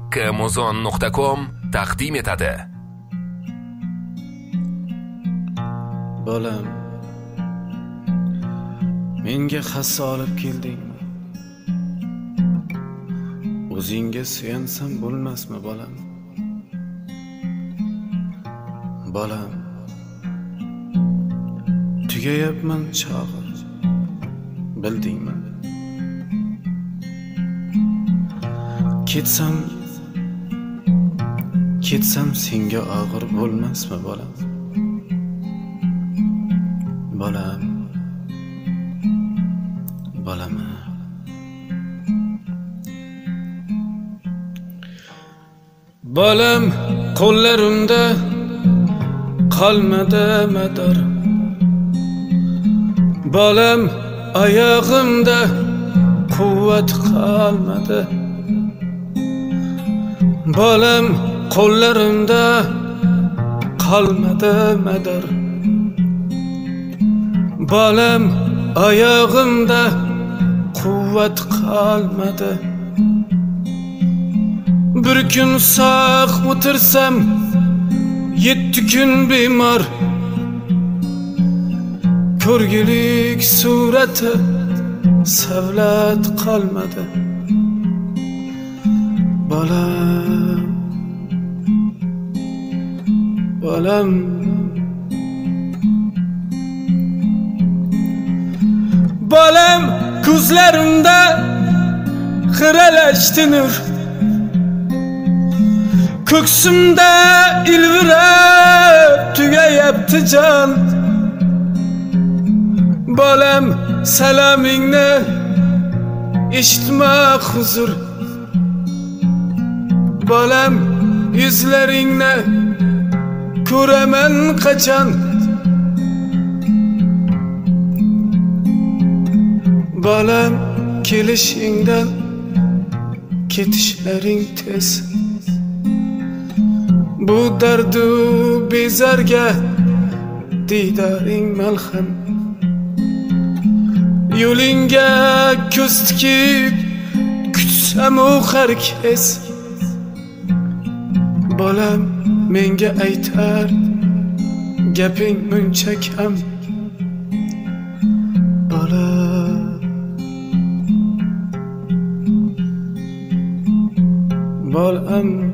hakkimuzon.com taqdim etadi. Bolam, menga hassa olib keldingmi? O'zingga suyansam bo'lmasmi, bolam? Bolam, tugayapman chog'i, bildingmi? Ketsam senga og'ir bo'lmasmi, bolam? Bolam, bolam. Bolam, qo'llarimda qolmadi mador. Bolam, oyog'imda quvvat qolmadi. Bolam, qo'llarimda qolmadi mador. Bolam, oyog'imda quvvat qolmadi. Bir kun sog' o'tirsam 7 kun bemor. Ko'rgilik surati savlat qolmadi. Bolam, bolam. Bolam, ko'zlarimda xiralashdi nur. Ko'ksimda ilvirab tugayapti jon. Bolam, salomingni eshitma huzur. Bolam, yuzlaringni ko'raman qachon? Bolam, kelishingdan ketishlaring tez. Bu dardu bezarga diydoring malham. Yo'lingga ko'z tikib kutsam u har kez. Bolam, menga aytar gaping muncha kam. Bolam, bolam.